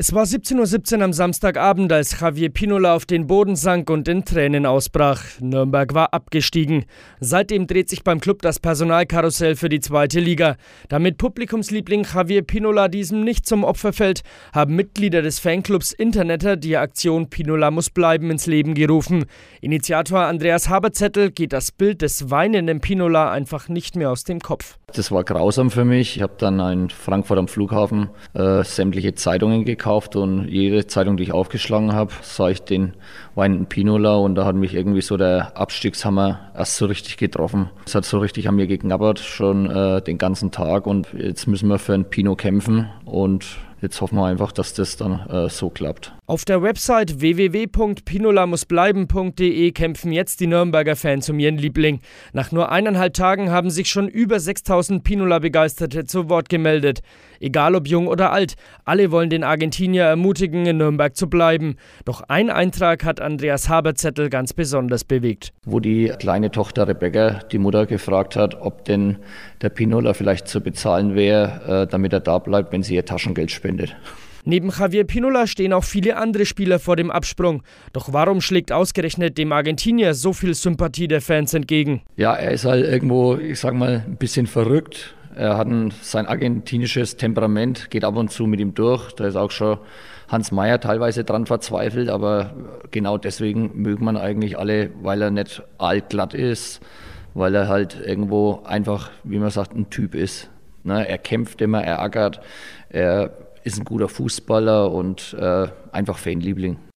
Es war 17:17 Uhr am Samstagabend, als Javier Pinola auf den Boden sank und in Tränen ausbrach. Nürnberg war abgestiegen. Seitdem dreht sich beim Klub das Personalkarussell für die zweite Liga. Damit Publikumsliebling Javier Pinola diesem nicht zum Opfer fällt, haben Mitglieder des Fanclubs Internetter die Aktion Pinola muss bleiben ins Leben gerufen. Initiator Andreas Haberzettel geht das Bild des weinenden Pinola einfach nicht mehr aus dem Kopf. Das war grausam für mich. Ich habe dann in Frankfurt am Flughafen sämtliche Zeitungen gekauft und jede Zeitung, die ich aufgeschlagen habe, sah ich den weinenden Pinola und da hat mich irgendwie so der Abstiegshammer erst so richtig getroffen. Es hat so richtig an mir geknabbert, schon den ganzen Tag und jetzt müssen wir für einen Pino kämpfen und jetzt hoffen wir einfach, dass das dann so klappt. Auf der Website www.pinolamussbleiben.de kämpfen jetzt die Nürnberger Fans um ihren Liebling. Nach nur 1,5 Tagen haben sich schon über 6.000 Pinola-Begeisterte zu Wort gemeldet. Egal ob jung oder alt, alle wollen den Argentinier ermutigen, in Nürnberg zu bleiben. Doch ein Eintrag hat Andreas Haberzettel ganz besonders bewegt. Wo die kleine Tochter Rebecca die Mutter gefragt hat, ob denn der Pinola vielleicht zu bezahlen wäre, damit er da bleibt, wenn sie ihr Taschengeld spendet. Neben Javier Pinola stehen auch viele andere Spieler vor dem Absprung. Doch warum schlägt ausgerechnet dem Argentinier so viel Sympathie der Fans entgegen? Ja, er ist halt irgendwo, ich sag mal, ein bisschen verrückt. Er hat sein argentinisches Temperament, geht ab und zu mit ihm durch. Da ist auch schon Hans Meyer teilweise dran verzweifelt, aber genau deswegen mögen man eigentlich alle, weil er nicht allglatt ist, weil er halt irgendwo einfach, wie man sagt, ein Typ ist. Er kämpft immer, er ackert, er ist ein guter Fußballer und einfach Fanliebling.